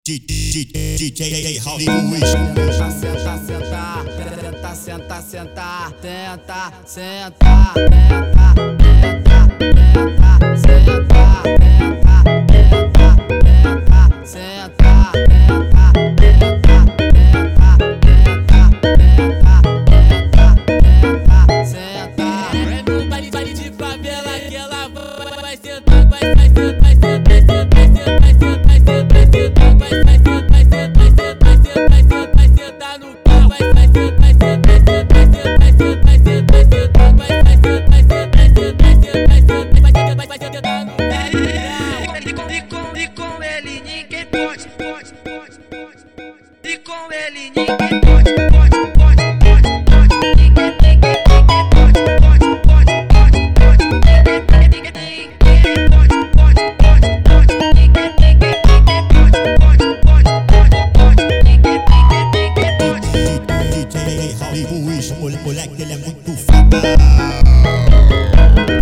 DJ Hollywood. Senta, sentar, tenta, senta, sentar, tenta, sentar, tenta, tenta, tenta, sentar, tenta, tenta, tenta, sentar, tenta, tenta, tenta, tenta, tenta, tenta, sentar. É no baile de favela que ela vai sentar, vai sentar, vai sentar, vai sentar, vai sentar, vai sentar, vai sentar, vai sentar. E com ele ninguém pode. E com ele ninguém pode. DJ Hollywood, moleque, ele é muito foda.